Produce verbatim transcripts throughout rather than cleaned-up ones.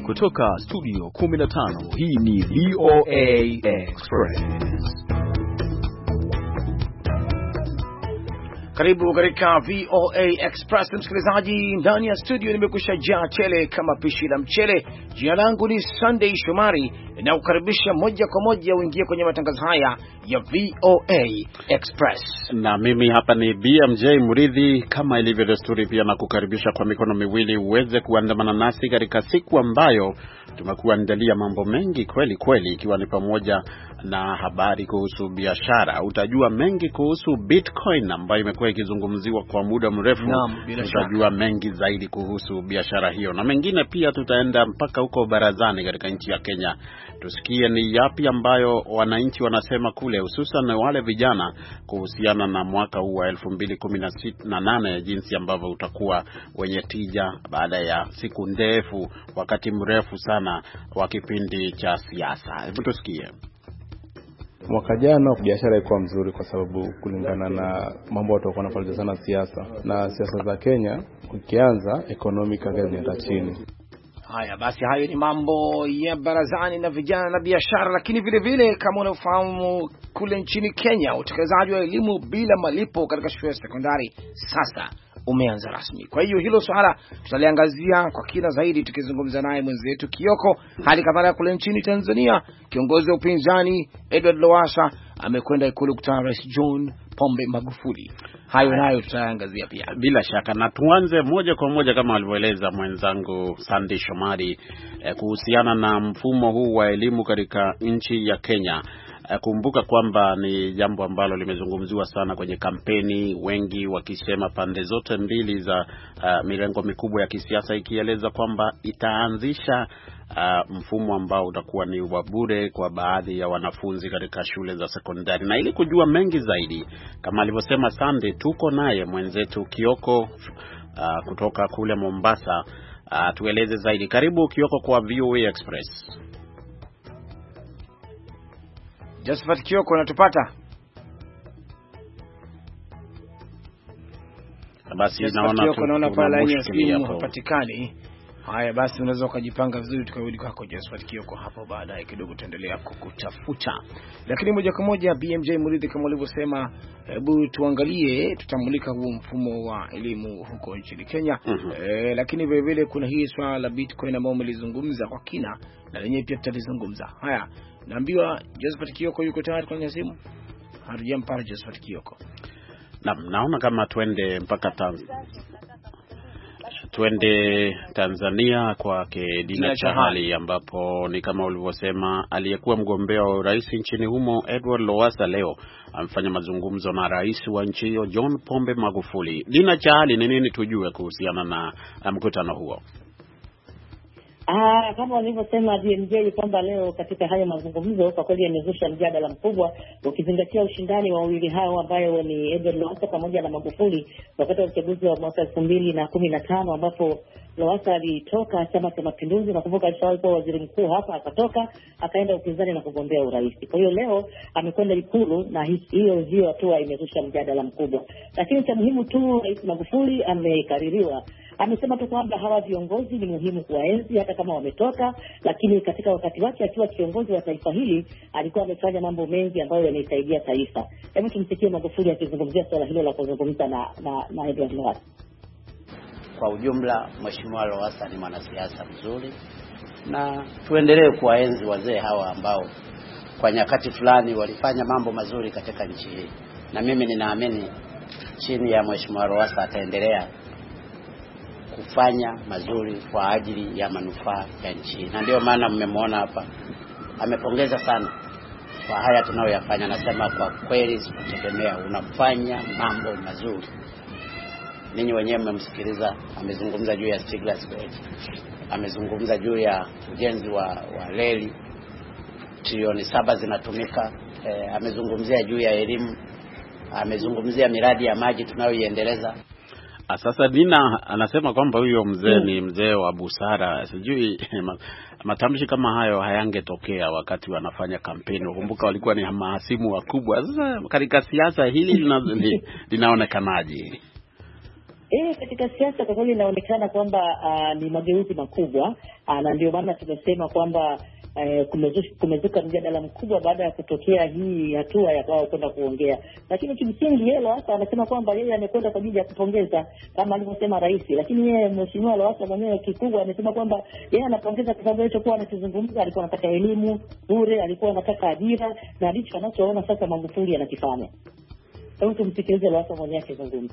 Kutoka studio kumi na tano, hii ni V O A Express. Karibu katika V O A Express msikilizaji, ndani ya studio nimekusha jaa tele kama pishi la mchele. Jina langu ni Sunday Shomari na kukaribisha moja kwa moja uingie kwenye matangazo haya ya V O A Express. Na mimi hapa ni B M J Muridhi, kama ilivyo desturi, pia na kukaribisha kwa mikono miwili uweze kuandamana nasi katika siku ambayo tumekuandalia mambo mengi kweli kweli, ikiwa ni pamoja na habari kuhusu biashara. Utajua mengi kuhusu Bitcoin ambayo imekuwa ikizungumziwa kwa muda mrefu. Utajua mengi zaidi kuhusu biashara hiyo, na mengine pia tutaenda mpaka huko barazani katika nchi ya Kenya, tusikie ni yapi ambayo wananchi wanasema kule, hususan wale vijana, kuhusiana na mwaka huu wa elfu mbili kumi na nane, jinsi ambavyo utakuwa wenye tija baada ya siku ndefu, wakati mrefu sana wa kipindi cha siasa. Hebu tusikie. Mwaka jana biashara ilikuwa mzuri kwa sababu kulingana na mambo watu walikuwa wanafanya sana siasa, na siasa za Kenya ukianza economic inaenda chini. Haya basi, hayo ni mambo ya barazani na vijana na biashara, lakini vile vile kama unafahamu kule nchini Kenya utekelezaji wa elimu bila malipo katika shule za sekondari sasa umeanza rasmi. Kwa hiyo hilo swala tutaliangazia kwa kina zaidi tukizungumza naye mwenzetu Kioko. Hali kadhalika kule nchini Tanzania, kiongozi wa upinzani Edward Lowassa amekwenda Ikulu kukutana na Rais John Pombe Magufuli. Hayo nayo tutaangazia pia bila shaka, na tuanze moja kwa moja kama alivyoeleza mwenzangu Sandy Shomari eh, kuhusiana na mfumo huu wa elimu katika nchi ya Kenya. Kumbuka kwamba ni jambo ambalo limezungumziwa sana kwenye kampeni, wengi wakisema, pande zote mbili za uh, mirengo mikubwa ya kisiasa, ikieleza kwamba itaanzisha uh, mfumo ambao utakuwa ni wa bure kwa baadhi ya wanafunzi katika shule za sekondari. Na ili kujua mengi zaidi, kama alivyosema Sunday, tuko naye mwenzetu Kioko uh, kutoka kule Mombasa. Uh, tueleze zaidi. Karibu Kioko kwa V O A Express. Josephat Kioko, unatupata? Basi naona tu naona pala ya simu hapatikani. Haya basi, unaweza ukajipanga vizuri tukarudi kwako Josephat Kioko hapo baadaye kidogo, tuendelea kukutafuta. Lakini moja kwa moja B M J Muridhi, kama ulivyosema, hebu tuangalie, tutamulika huu mfumo wa elimu huko nchini Kenya. Mm-hmm. E, lakini vile vile kuna hii swala la Bitcoin ambao umelizungumza kwa kina, na lenyewe pia tutalizungumza. Haya, naambiwa Josephat Kioko yuko tayari kwenye simu. Hatujampata Josephat Kioko. Na naona kama twende mpaka Tanzania. Twende Tanzania kwa Dina Chahali, ambapo ni kama ulivyosema, aliyekuwa mgombea wa urais nchini humo Edward Lowassa leo amefanya mazungumzo na rais wa nchi hiyo John Pombe Magufuli. Dina Chahali, ni nini tujue kuhusiana na mkutano huo? Ah, kama walivyosema D M J kwamba leo katika haya mazungumzo kwa kweli yamezusha mjadala mkubwa, ukizingatia ushindani wa wawili hao ambao ni Edward Lowassa pamoja na Magufuli wakati wa uchaguzi wa mwaka elfu mbili na kumi na tano, ambapo Lowassa alitoka Chama cha Mapinduzi, na kumbuka alishawahi kuwa waziri mkuu hapa, akatoka akaenda upinzani na kugombea urais. Kwa hiyo leo amekwenda Ikulu, na hiyo hiyo hatua imezusha mjadala mkubwa. Lakini cha muhimu tu, Rais Magufuli amekaririwa, amesema tu kwamba hawa viongozi ni muhimu kuwaenzi hata kama wametoka, lakini katika wakati wake akiwa kiongozi wa taifa hili alikuwa amefanya mambo mengi ambayo yamesaidia taifa. Hebu tumsikie Magufuli akizungumzia swala hilo la kuzungumza na na, na Edward Lowassa. Kwa ujumla, Mheshimiwa Lowassa ni mwanasiasa mzuri, na tuendelee kuwaenzi wazee hawa ambao kwa nyakati fulani walifanya mambo mazuri katika nchi hii, na mimi ninaamini chini ya Mheshimiwa Lowassa ataendelea kufanya mazuri kwa ajili ya manufaa ya nchi. Na ndio maana mmemwona hapa amepongeza sana kwa haya tunayoyafanya. Anasema kwa kweli sikutegemea unafanya mambo mazuri. Ninyi wenyewe mmemsikiliza, amezungumza juu ya Stiglas Gate, amezungumza juu ya ujenzi wa, wa reli trilioni saba zinatumika, e, amezungumzia juu ya elimu, amezungumzia miradi ya maji tunayoiendeleza. Sasa Dina anasema kwamba huyo mzee ni mzee wa busara. Sijui matamshi kama hayo hayangetokea wakati wanafanya kampeni. Kumbuka walikuwa ni mahasimu wakubwa. Sasa katika siasa hili lina, linaonekanaje? Eh, katika siasa kwa kweli inaonekana kwamba uh, ni mageuzi makubwa uh, na ndio maana tunasema kwamba uh, kumezuka, kumezuka mjadala mkubwa baada ya kutokea hii hatua ya kwao kwenda kuongea. Lakini kimsingi yeye Lowassa anasema kwamba yeye amekwenda kwa ajili ya kupongeza kama alivyosema rais, lakini yeye mheshimiwa Lowassa mwenyewe kikubwa amesema kwamba yeye anapongeza kwa sababu alichokuwa anakizungumza, alikuwa anataka elimu bure, alikuwa anataka ajira, na ndicho anachoona sasa Magufuli anakifanya. Hebu tumsikilize Lowassa mwenyewe akizungumza.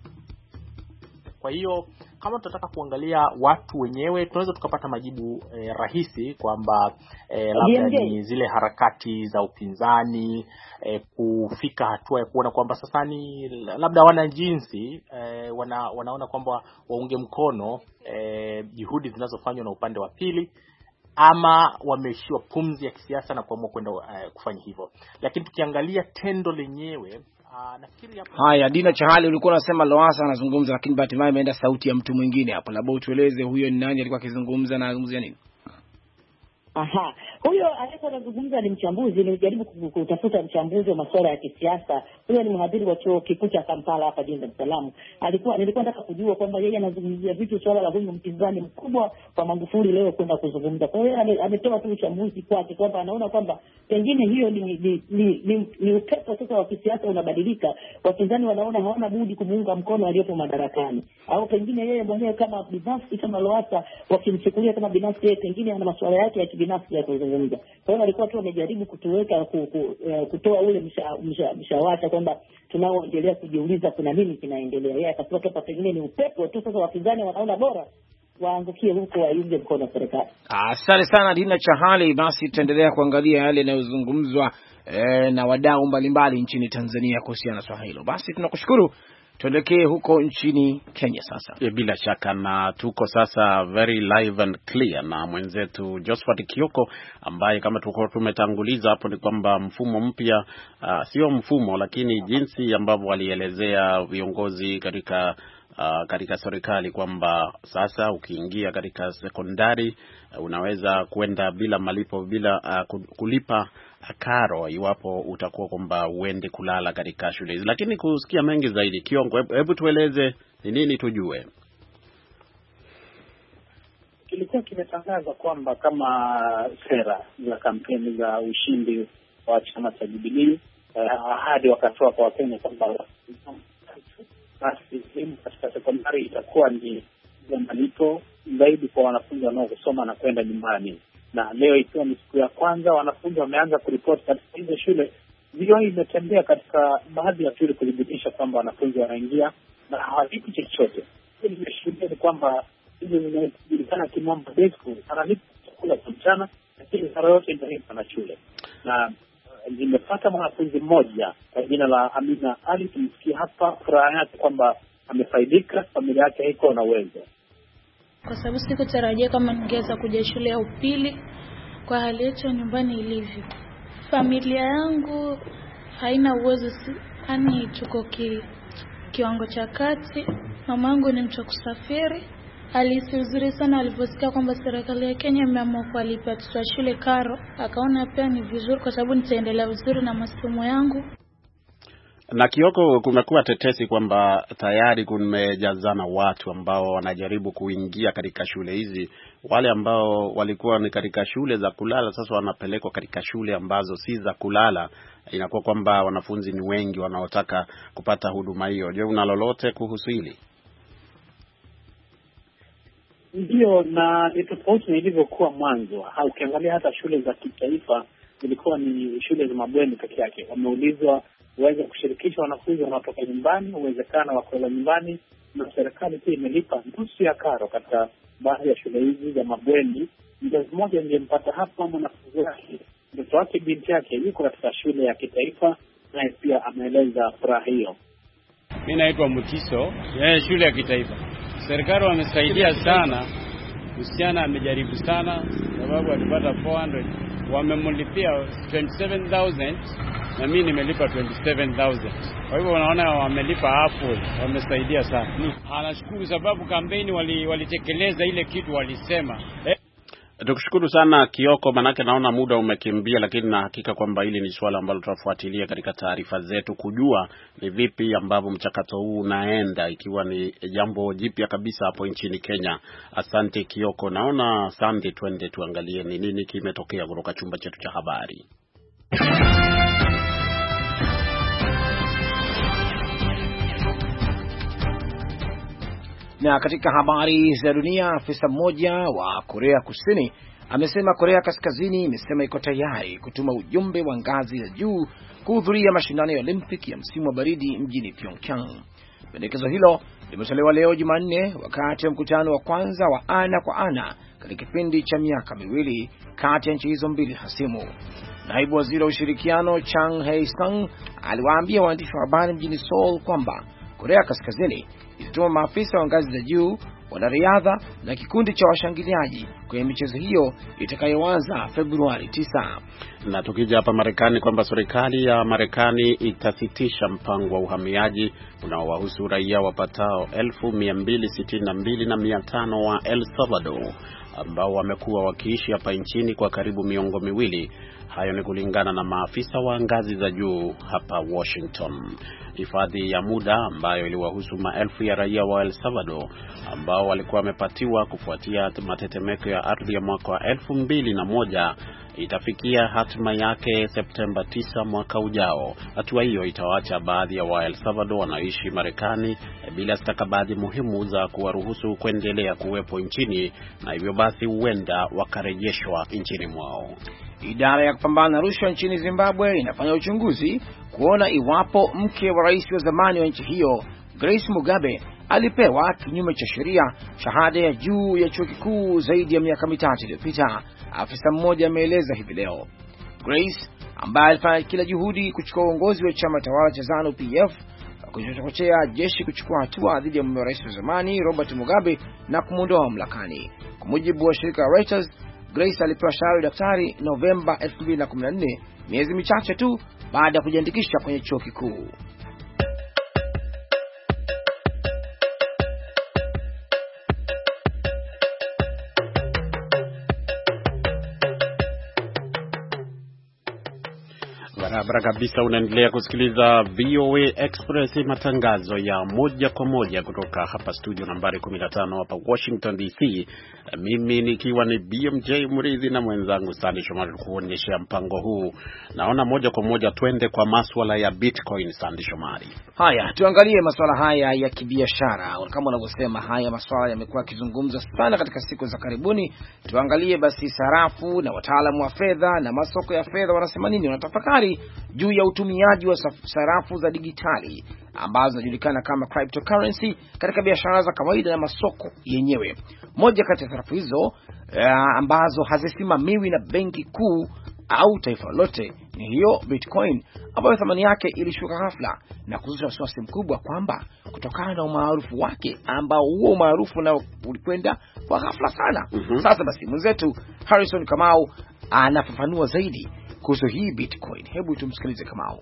Kwa hiyo kama tunataka kuangalia watu wenyewe, tunaweza tukapata majibu eh, rahisi kwamba eh, labda ni zile harakati za upinzani eh, kufika hatua ya kuona kwamba sasa ni labda wana jinsi eh, wana, wanaona kwamba waunge mkono eh, juhudi zinazofanywa na upande wa pili, ama wameishiwa pumzi ya kisiasa na kuamua kwenda uh, kufanya hivyo. Lakini tukiangalia tendo lenyewe uh, nafikiri hapo. Haya, Dina Chahali, ulikuwa unasema Lowassa anazungumza, lakini hatimaye imeenda sauti ya mtu mwingine hapo. Labda utueleze huyo ni nani, alikuwa akizungumza na anazungumzia nini? Aha, huyo alikuwa anazungumza ni mchambuzi, nilijaribu kutafuta mchambuzi wa masuala ya kisiasa. Huyo ni mhadhiri wa chuo kikuu cha Kampala hapa jijini Dar es Salaam. Alikuwa nilikuwa nataka kujua kwamba yeye anazungumzia vipi swala la huyu mpinzani mkubwa wa Magufuli leo kwenda kuzungumza. Kwa hiyo ametoa tu uchambuzi kwake kwamba anaona kwamba pengine hiyo ni ni ni, ni, ni upepo sasa wa kisiasa unabadilika. Wapinzani wanaona hawana budi kumuunga mkono aliyepo madarakani. Au pengine yeye mwenyewe kama binafsi kama Lowassa wakimchukulia kama binafsi, yeye pengine ana masuala yake ya binafsi ya kuzungumza. Kwa hiyo alikuwa tu amejaribu kutuweka ku, ku, uh, kutoa ule mshawasha msha, msha kwamba tunaoendelea kujiuliza kuna nini kinaendelea. Yeye akasema kwamba pengine ni upepo tu sasa, wapinzani wanaona bora waangukie huko waunge mkono serikali. Asante sana Dina Chahali. Basi tutaendelea kuangalia yale yanayozungumzwa eh, na wadau mbalimbali nchini Tanzania kuhusiana na swala hilo. Basi tunakushukuru. Tuelekee huko nchini Kenya sasa. E, bila shaka, na tuko sasa very live and clear na mwenzetu Josephat Kioko, ambaye kama tuko tumetanguliza hapo ni kwamba mfumo mpya uh, sio mfumo lakini jinsi ambavyo walielezea viongozi katika Uh, katika serikali kwamba sasa ukiingia katika sekondari uh, unaweza kwenda bila malipo, bila uh, kulipa karo iwapo utakuwa kwamba uende kulala katika shule hizi. Lakini kusikia mengi zaidi, Kiongo, hebu tueleze ni nini tujue. Kilikuwa kimetangaza kwamba kama sera za kampeni za ushindi wa chama cha Jubilee, uh, ahadi wakatoa kwa Wakenya kwamba basi elimu katika sekondari itakuwa ni ya malipo zaidi kwa wanafunzi wanaosoma na kwenda nyumbani. Na leo ikiwa ni siku ya kwanza wanafunzi wameanza kuripoti katika hizo shule, hiyo imetembea katika baadhi ya shule kudhibitisha kwamba wanafunzi wanaingia na hawalipi chochote. Hili nimeshuhudia ni kwamba hizo zinajulikana kimombo day school, analipa chakula cha mchana, lakini sara yote inalipa na shule. Na nimepata mwanafunzi mmoja kwa jina la Amina Ali, tumsikia hapa furaha yake kwamba amefaidika, familia yake iko na uwezo. Kwa sababu sikutarajia kama ningeweza kuja shule ya upili kwa hali yetu nyumbani ilivyo. Familia yangu haina uwezo, yani tuko ki, kiwango cha kati. Mama yangu ni mtu kusafiri. Alisi uzuri sana aliposikia kwamba serikali ya Kenya imeamua kuwalipa watoto wa shule karo. Akaona pia ni vizuri kwa sababu nitaendelea vizuri na masomo yangu. Na Kioko, kumekuwa tetesi kwamba tayari kumejazana watu ambao wanajaribu kuingia katika shule hizi. Wale ambao walikuwa ni katika shule za kulala sasa wanapelekwa katika shule ambazo si za kulala. Inakuwa kwamba wanafunzi ni wengi wanaotaka kupata huduma hiyo. Je, una lolote kuhusu hili? Ndio, na ni tofauti na ilivyokuwa mwanzo. Ukiangalia hata shule za kitaifa zilikuwa ni shule za mabweni peke yake. Wameulizwa waweze kushirikisha wanafunzi wanaotoka nyumbani, uwezekano wa kwenda nyumbani, na serikali pia imelipa nusu ya karo katika baadhi ya shule hizi za mabweni. Mzazi mmoja niliyempata hapa, mwanafunzi wake, mtoto wake binti yake yuko katika shule ya kitaifa, naye pia ameeleza furaha hiyo. Mimi naitwa Mutiso, yeye shule ya kitaifa. Serikali wamesaidia sana, msichana amejaribu sana sababu alipata four hundred, wamemlipia twenty-seven thousand na mimi nimelipa twenty-seven thousand. Kwa hivyo unaona wamelipa hapo, wamesaidia sana. Anashukuru sababu kampeni walitekeleza ile kitu walisema. Eh. Tukushukuru sana Kioko, manake naona muda umekimbia, lakini na hakika kwamba hili ni swala ambalo tutafuatilia katika taarifa zetu kujua ni vipi ambavyo mchakato huu unaenda, ikiwa ni jambo jipya kabisa hapo nchini Kenya. Asante Kioko. Naona Sandy, twende tuangalie ni nini kimetokea kutoka chumba chetu cha habari. Na katika habari za dunia, afisa mmoja wa Korea Kusini amesema Korea Kaskazini imesema iko tayari kutuma ujumbe wa ngazi ya juu kuhudhuria mashindano ya Olympic ya msimu wa baridi mjini Pyeongchang. Pendekezo hilo limetolewa leo Jumanne wakati wa mkutano wa kwanza wa ana kwa ana katika kipindi cha miaka miwili kati ya nchi hizo mbili hasimu. Naibu waziri wa ushirikiano Chang Hae-sung aliwaambia waandishi wa habari mjini Seoul kwamba Korea Kaskazini ilituma maafisa wa ngazi za juu, wanariadha na kikundi cha washangiliaji kwenye michezo hiyo itakayoanza Februari tisa. Na tukija hapa Marekani kwamba serikali ya Marekani itasitisha mpango wa uhamiaji unaowahusu raia wapatao elfu mia mbili sitini na mbili na mia tano wa El Salvador ambao wamekuwa wakiishi hapa nchini kwa karibu miongo miwili. Hayo ni kulingana na maafisa wa ngazi za juu hapa Washington. Hifadhi ya muda ambayo iliwahusu maelfu ya raia wa El Salvador ambao walikuwa wamepatiwa kufuatia matetemeko ya ardhi ya mwaka wa elfu mbili na moja itafikia hatima yake Septemba tisa mwaka ujao. Hatua hiyo itawaacha baadhi ya wa El Salvador wanaoishi Marekani bila stakabadhi muhimu za kuwaruhusu kuendelea kuwepo nchini, na hivyo basi huenda wakarejeshwa nchini mwao. Idara ya kupambana na rushwa nchini Zimbabwe inafanya uchunguzi kuona iwapo mke wa rais wa zamani wa nchi hiyo Grace Mugabe alipewa kinyume cha sheria shahada ya juu ya chuo kikuu zaidi ya miaka mitatu iliyopita. Afisa mmoja ameeleza hivi leo. Grace, ambaye alifanya kila juhudi kuchukua uongozi wa chama tawala cha ZANU P F, kuchochea jeshi kuchukua hatua dhidi ya mume wa rais wa zamani Robert Mugabe na kumuondoa mamlakani. Kwa mujibu wa shirika la Reuters, Grace alipewa shahada ya daktari Novemba elfu mbili na kumi na nne, miezi michache tu baada ya kujiandikisha kwenye chuo kikuu. Barabara kabisa, unaendelea kusikiliza V O A Express, matangazo ya moja kwa moja kutoka hapa studio nambari kumi na tano hapa Washington D C. Mimi nikiwa ni B M J Murithi na mwenzangu Sandy Shomari kuonyesha mpango huu. Naona moja kwa moja twende kwa masuala ya Bitcoin, Sandy Shomari. Haya, tuangalie masuala haya ya kibiashara. Kama unavyosema, haya masuala yamekuwa kizungumza sana katika siku za karibuni. Tuangalie basi sarafu na wataalamu wa fedha na masoko ya fedha wanasema nini, wanatafakari juu ya utumiaji wa sarafu za digitali ambazo zinajulikana kama cryptocurrency katika biashara za kawaida na masoko yenyewe. Moja kati ya sarafu hizo uh, ambazo hazisimamiwi na benki kuu au taifa lote ni hiyo Bitcoin, ambayo thamani yake ilishuka ghafla na kuzusha wasiwasi mkubwa kwamba kutokana na umaarufu wake ambao huo umaarufu nao ulikwenda kwa ghafla sana. Mm-hmm. Sasa basi mwenzetu Harrison Kamau anafafanua zaidi kuhusu hii Bitcoin. Hebu tumsikilize Kamau.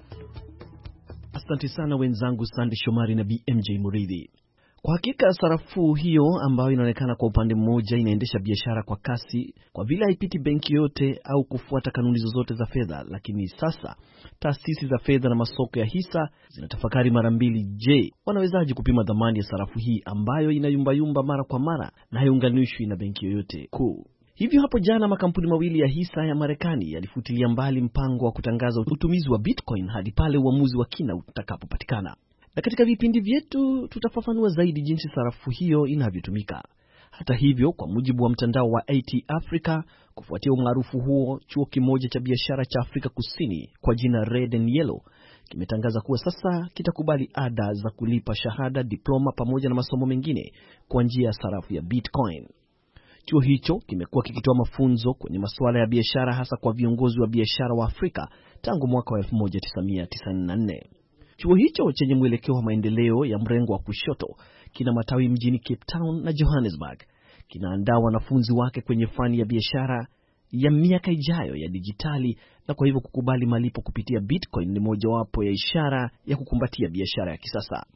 Asante sana wenzangu Sandy Shomari na B M J Murithi. Kwa hakika sarafu hiyo ambayo inaonekana kwa upande mmoja inaendesha biashara kwa kasi kwa vile haipiti benki yote au kufuata kanuni zozote za fedha, lakini sasa taasisi za fedha na masoko ya hisa zinatafakari mara mbili. Je, wanawezaje kupima dhamani ya sarafu hii ambayo inayumbayumba mara kwa mara na haiunganishwi na benki yoyote kuu? Hivyo hapo jana makampuni mawili ya hisa ya Marekani yalifutilia mbali mpango wa kutangaza utumizi wa Bitcoin hadi pale uamuzi wa kina utakapopatikana. Na katika vipindi vyetu tutafafanua zaidi jinsi sarafu hiyo inavyotumika. Hata hivyo, kwa mujibu wa mtandao wa A T Africa, kufuatia umaarufu huo, chuo kimoja cha biashara cha Afrika Kusini kwa jina Red and Yellow kimetangaza kuwa sasa kitakubali ada za kulipa shahada, diploma pamoja na masomo mengine kwa njia ya sarafu ya Bitcoin. Chuo hicho kimekuwa kikitoa mafunzo kwenye masuala ya biashara hasa kwa viongozi wa biashara wa Afrika tangu mwaka wa elfu moja tisa mia tisini na nne. Chuo hicho chenye mwelekeo wa maendeleo ya mrengo wa kushoto kina matawi mjini Cape Town na Johannesburg. Kinaandaa wanafunzi wake kwenye fani ya biashara ya miaka ijayo ya dijitali, na kwa hivyo kukubali malipo kupitia Bitcoin ni mojawapo ya ishara ya kukumbatia biashara ya kisasa.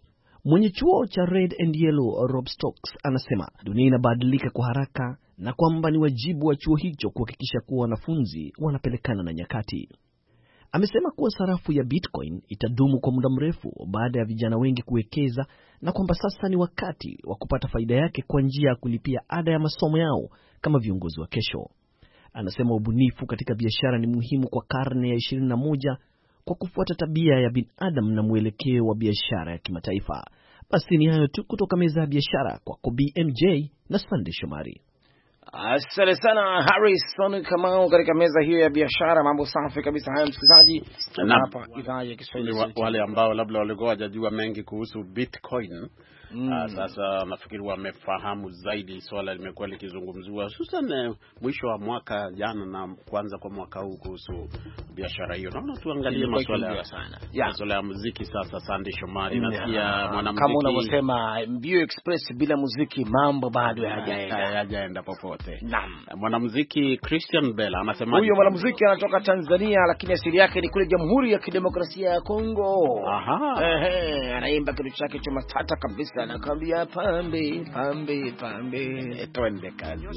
Mwenye chuo cha Red and Yellow Rob Stokes anasema dunia inabadilika kwa haraka na kwamba ni wajibu wa chuo hicho kuhakikisha kuwa wanafunzi wanapelekana na nyakati. Amesema kuwa sarafu ya Bitcoin itadumu kwa muda mrefu baada ya vijana wengi kuwekeza na kwamba sasa ni wakati wa kupata faida yake kwa njia ya kulipia ada ya masomo yao kama viongozi wa kesho. Anasema ubunifu katika biashara ni muhimu kwa karne ya ishirini na moja kwa kufuata tabia ya binadamu na mwelekeo wa biashara ya kimataifa. Basi ni hayo tu kutoka meza ya biashara kwa B M J na Sunday Shomari. Asante sana Harrison Kamau katika meza hiyo ya biashara. Mambo safi kabisa hayo msikilizaji. Hapa idhaa ya Kiswahili. Wale ambao labda walikuwa hawajajua mengi kuhusu Bitcoin, Mm. Uh, sasa nafikiri wamefahamu zaidi. Swala limekuwa likizungumziwa hususan mwisho wa mwaka jana na kuanza kwa mwaka huu kuhusu biashara hiyo. Naona tuangalie masuala sana. Ya masuala ya muziki sasa. Sunday Shomari, na pia mwanamuziki kama unavyosema Mbio Express bila muziki mambo bado hayajaenda hayajaenda popote. Naam. Mwanamuziki Christian Bella anasema huyo mwanamuziki anatoka Tanzania lakini asili yake ni kule Jamhuri ya Kidemokrasia ya Kongo. Aha. Ehe, anaimba kitu chake cha matata kabisa. Anakwambia pambe pambe pambe, twende kazi.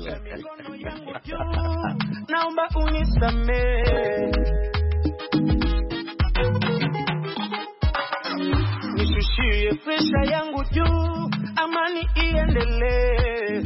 Naomba unisamee, nishushie presha yangu juu, amani iendelee.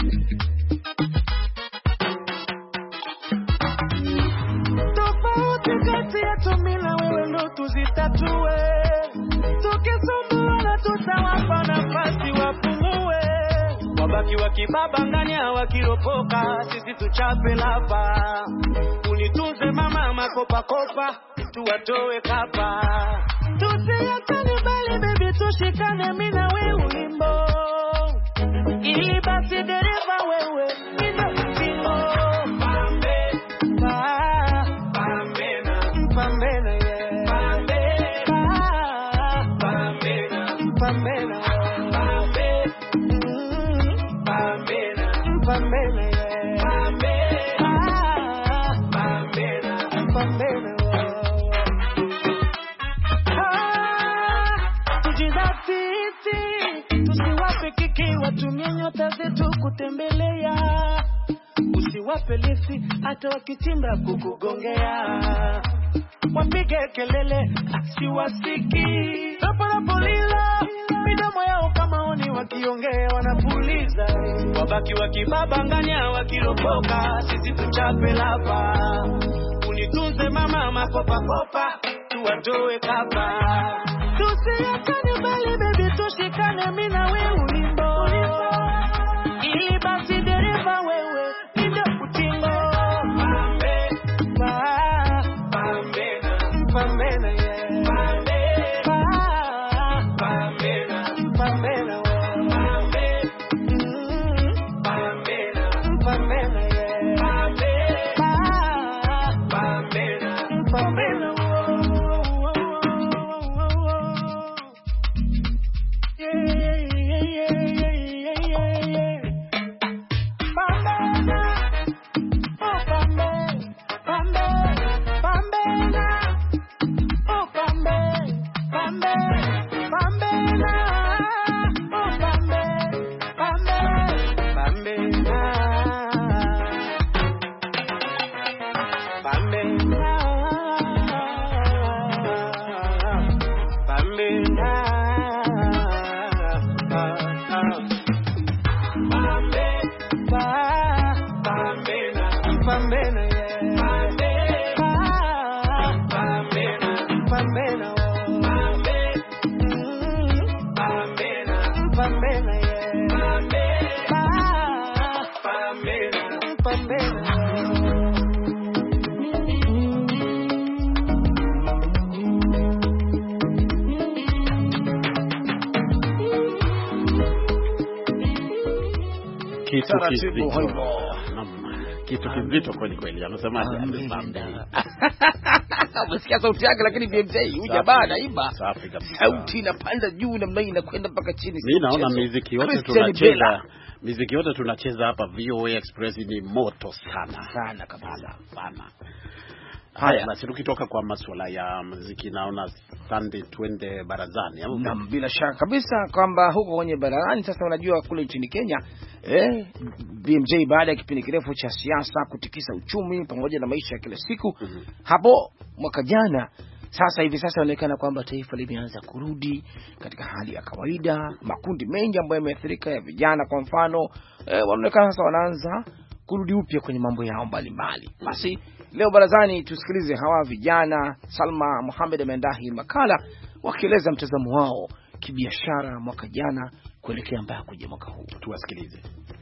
Tofauti kati yetu mimi na wewe ndo tuzitatue, tukisumbuana tutawapa nafasi wapumue. Wabaki wakibaba ngani hawakiropoka, sisi tuchape lava. Unitunze mama makopa kopa, tuwatoe kapa. Tusiachane bali baby tushikane mimi na wewe ulimbo. Ili basi dereva wewe ndio kimbo. Pambe pa pambe na pambe na yeah. Pambe pa pambe na pambe na pambe pambe na pambe na yeah. Pambe pa pambe na pambe na watumie nyota zetu kutembelea. Usiwape lisi hata wakichimba kukugongea. Wapige kelele siwasiki, napolapolila midomo yao kama oni wakiongea wanapuliza. Wabaki wakibaba nganya wakiropoka, sisi tuchape lapa. Unitunze mama makopa kopa, tuwatoe kapa. Tusiachane bali baby tushikane mimi na wewe ulimbo. Ili basi dereva wewe ndio utingo. Pambe pa pambe na pambe na yeah. Pambe pa pambe na pambe na pambe pambe na pambe na yeah. Pambe pa pambe na pambe na kitu kizito kweli kweli. Anasema Sunday. Umesikia sauti yake lakini B M J huja bana imba. Safi kabisa. Sauti inapanda juu na mimi inakwenda mpaka chini. Mimi naona muziki yote tunacheza, muziki yote tunacheza hapa V O A Express ni moto sana. Sana kabisa. Sana. Haya, na sisi kutoka kwa masuala ya muziki, naona Sunday twende barazani. Na bila shaka kabisa kwamba huko kwenye barazani sasa, unajua kule nchini Kenya eh, B M J baada ya kipindi kirefu cha siasa kutikisa uchumi pamoja na maisha ya kila siku mm -hmm. hapo mwaka jana, sasa hivi sasa inaonekana kwamba taifa limeanza kurudi katika hali ya kawaida. Makundi mengi ambayo yameathirika ya vijana kwa mfano eh, wanaonekana sasa wanaanza kurudi upya kwenye mambo yao mbalimbali. Basi leo barazani tusikilize hawa vijana. Salma Mohamed amendahi makala wakieleza mtazamo wao kibiashara mwaka jana kuelekea mbaya kuja mwaka huu. Tuwasikilize.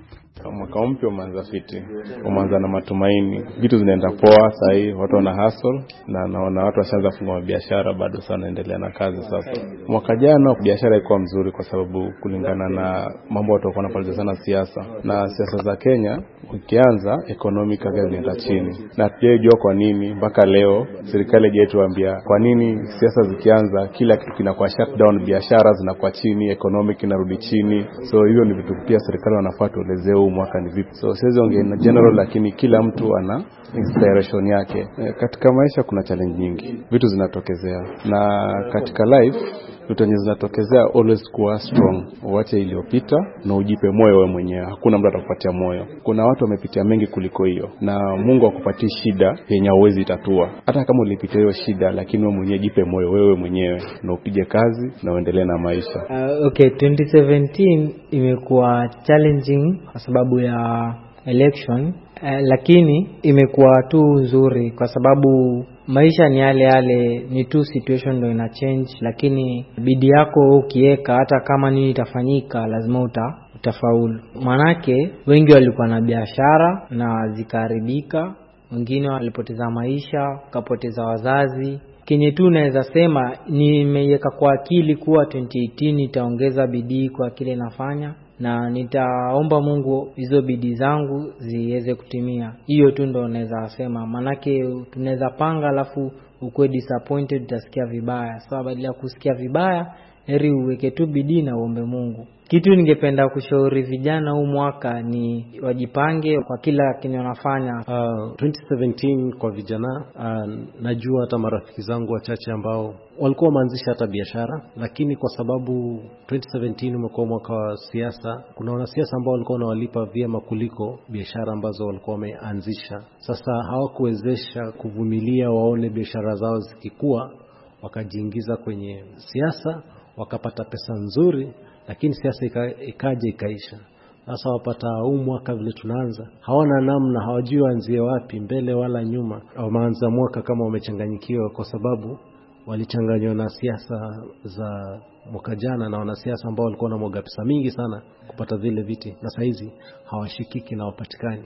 Mwaka mpya umeanza fiti, umeanza na matumaini, vitu zinaenda poa. Sasa hivi watu wana hustle na naona watu washaanza kufungua biashara, bado sana endelea na kazi. Sasa mwaka jana biashara ilikuwa mzuri kwa sababu kulingana na mambo watu walikuwa wanafanya sana siasa, na siasa za Kenya ukianza economic gazi inaenda chini, na tujajua kwa nini mpaka leo serikali haijetuambia kwa nini siasa zikianza kila kitu kinakuwa shut down, biashara zinakuwa chini, economic inarudi chini. So hiyo ni vitu pia serikali wanafaa tuelezee mwaka ni vipi. So siwezi ongea na general, lakini kila mtu ana inspiration yake. E, katika maisha kuna challenge nyingi, vitu zinatokezea, na katika life vitu zinatokezea, always kuwa strong, uache iliyopita na ujipe moyo wewe mwenyewe. Hakuna mtu atakupatia moyo. Kuna watu wamepitia mengi kuliko hiyo, na Mungu akupatie shida yenye uwezi tatua. Hata kama ulipitia hiyo shida, lakini wewe mwenyewe jipe moyo wewe mwenyewe na upige kazi na uendelee na maisha. Uh, okay, twenty seventeen imekuwa challenging kwa sababu ya election, uh, lakini imekuwa tu nzuri kwa sababu maisha ni yale yale, ni tu situation ndio ina change, lakini bidii yako ukiweka, hata kama nini itafanyika lazima uta utafaulu. Manake wengi walikuwa na biashara na zikaharibika, wengine walipoteza maisha, wakapoteza wazazi. Kenye tu naweza sema nimeiweka kwa akili kuwa twenty eighteen nitaongeza bidii kwa kile nafanya, na nitaomba Mungu hizo bidii zangu ziweze kutimia. Hiyo tu ndo naweza sema, manake tunaweza panga alafu ukwe disappointed, utasikia vibaya. Sababu badala ya kusikia vibaya, heri uweke tu bidii na uombe Mungu. Kitu ningependa kushauri vijana huu mwaka ni wajipange kwa kila kenye wanafanya. Uh, twenty seventeen kwa vijana, uh, najua hata marafiki zangu wachache ambao walikuwa wameanzisha hata biashara, lakini kwa sababu twenty seventeen umekuwa mwaka wa siasa, kuna wanasiasa ambao walikuwa wanawalipa vyema kuliko biashara ambazo walikuwa wameanzisha. Sasa hawakuwezesha kuvumilia waone biashara zao zikikua, wakajiingiza kwenye siasa, wakapata pesa nzuri, lakini siasa ikaja ikaisha. Sasa wapata huu mwaka vile tunaanza, hawana namna, hawajui waanzie wapi, mbele wala nyuma. Wameanza mwaka kama wamechanganyikiwa kwa sababu walichanganywa na siasa za mwaka jana na wanasiasa ambao walikuwa na mwaga pesa mingi sana kupata vile viti, na saizi hawashikiki na wapatikani.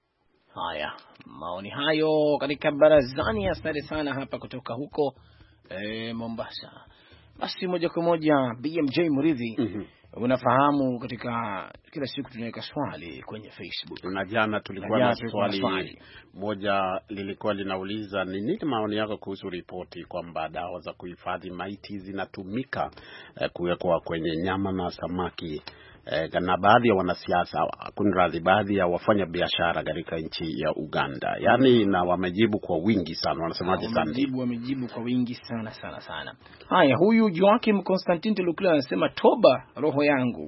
Haya, maoni hayo katika barazani. Asante sana hapa kutoka huko e, Mombasa. Basi moja kwa moja B M J Muridhi, mm -hmm. Unafahamu katika kila siku tunaweka swali kwenye Facebook. Na jana tulikuwa na swali, swali moja lilikuwa linauliza ni nini maoni yako kuhusu ripoti kwamba dawa za kuhifadhi maiti zinatumika eh, kuwekwa kwenye nyama na samaki. Eh, na baadhi ya wanasiasa, kunradhi, baadhi ya wafanya biashara katika nchi ya Uganda. Yaani na wamejibu kwa wingi sana. Wanasemaje sana? Wamejibu wamejibu kwa wingi sana sana sana. Haya, huyu Joakim Constantine Lukula anasema toba roho yangu.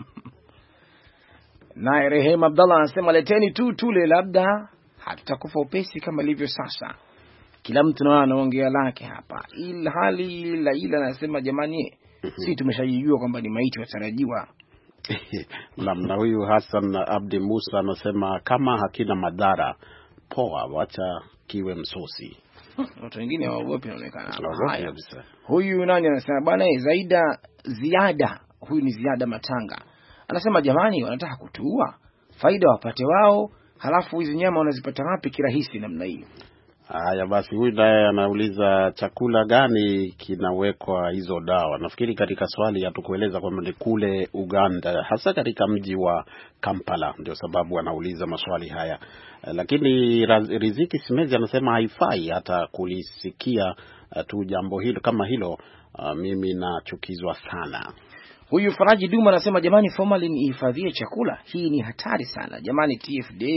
Na Rehema Abdallah anasema leteni tu tule, labda hatutakufa upesi kama ilivyo sasa. Kila mtu naona anaongea lake hapa. Ila hali la ila anasema jamani, si tumeshajijua kwamba ni maiti watarajiwa. Namna huyu Hassan Abdi Musa anasema kama hakina madhara poa, wacha kiwe msosi. Watu wengine hawaogopi inaonekana. Haya, huyu nani anasema bwana Zaida Ziada, huyu ni Ziada Matanga. Anasema jamani, wanataka kutuua, faida wapate wao, halafu hizo nyama wanazipata wapi kirahisi namna hii? Haya basi, huyu naye anauliza chakula gani kinawekwa hizo dawa. Nafikiri katika swali hatukueleza kwamba ni kule Uganda, hasa katika mji wa Kampala, ndio sababu anauliza maswali haya. Lakini Riziki Simezi anasema haifai hata kulisikia tu jambo hilo kama hilo. Uh, mimi nachukizwa sana. Huyu Faraji Duma anasema jamani, formalin ihifadhie chakula, hii ni hatari sana. Jamani, T F D A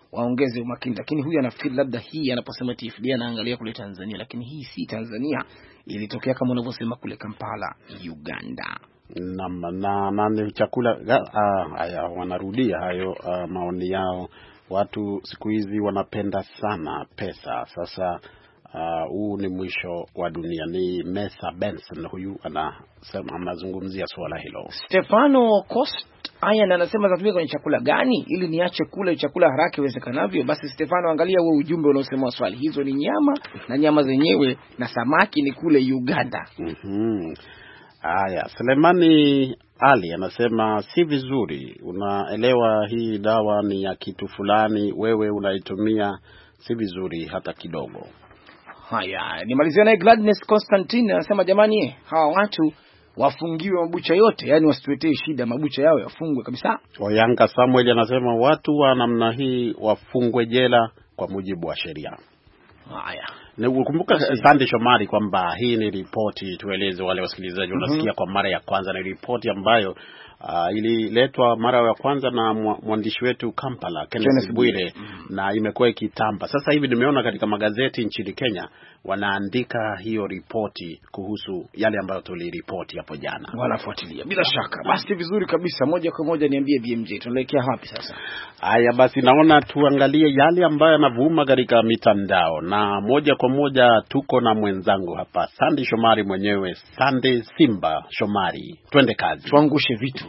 waongeze umakini. Lakini huyu anafikiri labda hii anaposema T F D anaangalia kule Tanzania, lakini hii si Tanzania, ilitokea kama unavyosema kule Kampala, Uganda. Na na, na ni chakula uh, haya wanarudia hayo uh, maoni yao. Watu siku hizi wanapenda sana pesa. Sasa huu uh, ni mwisho wa dunia. Ni Mesa Benson huyu anasema, anazungumzia swala hilo. Stefano Cost Ayan anasema zatumika kwenye chakula gani ili niache kula chakula haraka iwezekanavyo. Basi Stefano, angalia wewe ujumbe unaosema swali hizo ni nyama, na nyama zenyewe na samaki ni kule Uganda. Mhm. Haya, Selemani Ali anasema si vizuri. Unaelewa hii dawa ni ya kitu fulani, wewe unaitumia, si vizuri hata kidogo. Haya, nimalizia na Gladness Constantine anasema jamani, hawa watu wafungiwe mabucha yote, yani wasituletee shida, mabucha yao yafungwe kabisa. Oyanga Samuel anasema watu wa namna hii wafungwe jela kwa mujibu wa sheria. Haya. Na ukumbuka Sandy Shomari kwamba hii ni ripoti, tueleze wale wasikilizaji wanasikia mm -hmm. kwa mara ya kwanza, ni ripoti ambayo Uh, ililetwa mara ya kwanza na mwandishi wetu Kampala Kenneth Bwire mm -hmm. na imekuwa ikitamba. Sasa hivi nimeona katika magazeti nchini Kenya wanaandika hiyo ripoti kuhusu yale ambayo tuliripoti hapo jana. Wanafuatilia bila shaka. Basi vizuri kabisa, moja kwa moja niambie B M J tunaelekea wapi sasa? Haya basi, naona tuangalie yale ambayo yanavuma katika mitandao, na moja kwa moja tuko na mwenzangu hapa Sandy Shomari mwenyewe. Sandy Simba Shomari, twende kazi. Tuangushe vitu.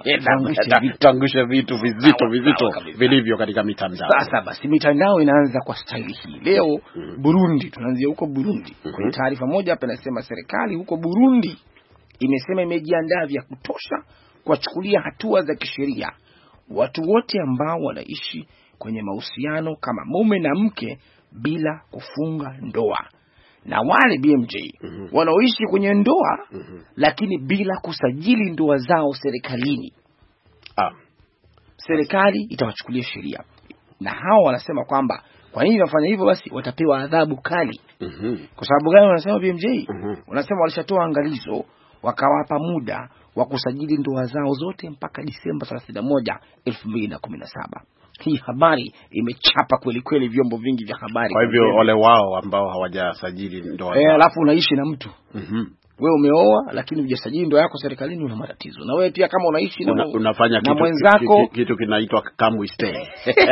Tuangushe vitu vizito vizito vilivyo katika mitandao. Sasa basi mitandao inaanza kwa staili hii. Leo mm. Burundi, tunaanzia huko Burundi. Mm -hmm. Kwenye taarifa moja hapa inasema serikali huko Burundi imesema imejiandaa vya kutosha kuwachukulia hatua za kisheria watu wote ambao wanaishi kwenye mahusiano kama mume na mke bila kufunga ndoa. Na wale B M J mm -hmm. wanaoishi kwenye ndoa mm -hmm. lakini bila kusajili ndoa zao serikalini, ah. serikali itawachukulia sheria. Na hao wanasema kwamba kwa nini wanafanya hivyo, basi watapewa adhabu kali. mm -hmm. Kwa sababu gani wanasema B M J? mm -hmm. Wanasema walishatoa angalizo, wakawapa muda wa kusajili ndoa zao zote mpaka Disemba thelathini na moja elfu mbili na kumi na saba. Hii habari imechapa kweli kweli vyombo vingi vya habari. Kwa hivyo wale wao ambao hawajasajili ndoa eh, alafu unaishi na mtu mhm wewe umeoa lakini hujasajili ndoa yako serikalini, una matatizo. Na wewe pia kama unaishi na una, unafanya na kitu, mwenzako kitu, kitu kinaitwa come we stay.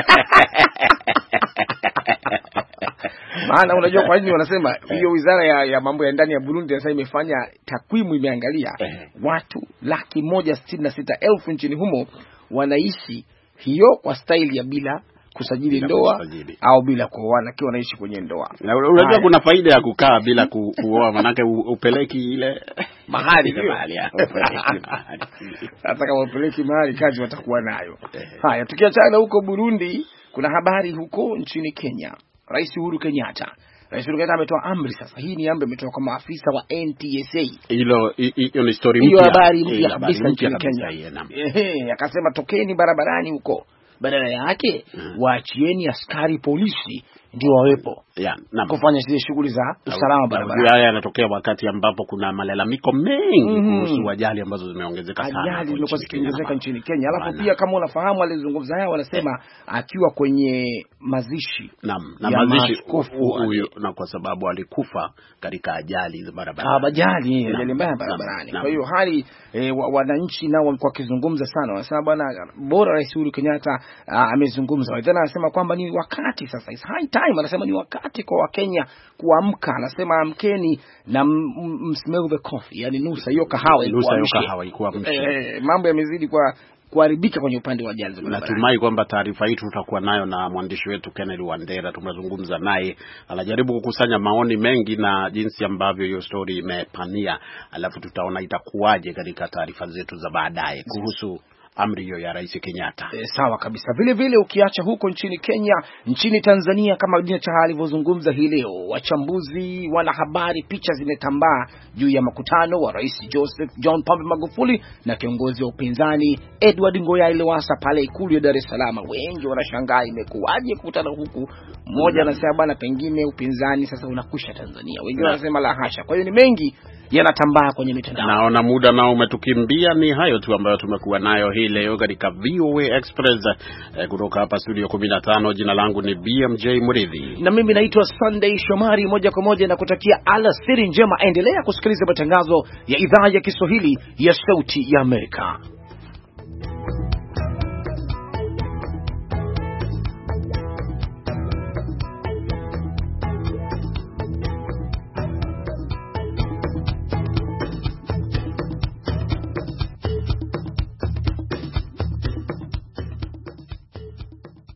Maana unajua kwa nini wanasema hiyo wizara ya, ya mambo ya ndani ya Burundi sasa imefanya takwimu, imeangalia watu laki moja sitini na sita elfu nchini humo wanaishi hiyo kwa staili ya bila kusajili bila ndoa kusajili. Au bila kuoana kiwa wanaishi kwenye ndoa. Na unajua kuna faida ya kukaa bila ku, kuoa, manake upeleki ile mahali mahali ya upeleki mahali. Hata kama upeleki mahali kazi watakuwa nayo. Haya, tukiachana huko Burundi, kuna habari huko nchini Kenya. Rais Uhuru Kenyatta Rais Uhuru Kenyatta ametoa amri sasa. Hii ni amri imetoka kwa maafisa wa N T S A. Hilo hiyo ni story mpya. Hiyo habari mpya kabisa nchini Kenya. Ehe, akasema tokeni barabarani huko. Badala yake hmm. waachieni askari polisi ndio wawepo yeah, kufanya zile shughuli za usalama barabarani. Haya yanatokea wakati ambapo kuna malalamiko mengi mm-hmm. kuhusu ajali ambazo zimeongezeka sana. Ajali zimekuwa zikiongezeka nchini Kenya. Alafu pia kama unafahamu alizungumza haya wanasema eh. akiwa kwenye mazishi. Naam, na mazishi huyo, na kwa sababu alikufa katika ajali za barabarani. Ah, ajali, ajali mbaya barabarani. Kwa hiyo hali e, wananchi nao walikuwa wakizungumza sana. Wanasema bwana bora Rais Uhuru Kenyatta amezungumza. Wazana anasema kwamba ni wakati sasa, it's high time, anasema ni wakati kwa Wakenya kuamka. Anasema amkeni na msmell the coffee, yani nusa hiyo kahawa nusa hiyo kahawa ikuwa mshi. Eh, mambo yamezidi kwa kuharibika kwenye upande wa ajali. Natumai kwamba taarifa hii tutakuwa nayo na mwandishi wetu Kennedy Wandera. Tumezungumza naye, anajaribu kukusanya maoni mengi na jinsi ambavyo hiyo story imepania, alafu tutaona itakuwaje katika taarifa zetu za baadaye kuhusu amri hiyo ya Rais Kenyatta. E, sawa kabisa. Vile vile ukiacha huko nchini Kenya, nchini Tanzania kama Dina Chahali alivyozungumza hii leo, wachambuzi, wanahabari, picha zimetambaa juu ya makutano wa Rais Joseph John Pombe Magufuli na kiongozi wa upinzani Edward Ngoyai Lowassa pale Ikulu ya Dar es Salaam. Wengi wanashangaa imekuwaje kukutana huku. Mmoja anasema bwana pengine upinzani sasa unakwisha Tanzania. Wengine wanasema la hasha. Kwa hiyo ni mengi yanatambaa kwenye mitandao. Naona muda nao umetukimbia. Ni hayo tu ambayo tumekuwa nayo hii leo katika V O A Express eh, kutoka hapa studio kumi na tano. Jina langu ni B M J Muridhi na mimi naitwa Sunday Shomari. Moja kwa moja na kutakia alasiri njema. Endelea kusikiliza matangazo ya idhaa ya Kiswahili ya Sauti ya Amerika.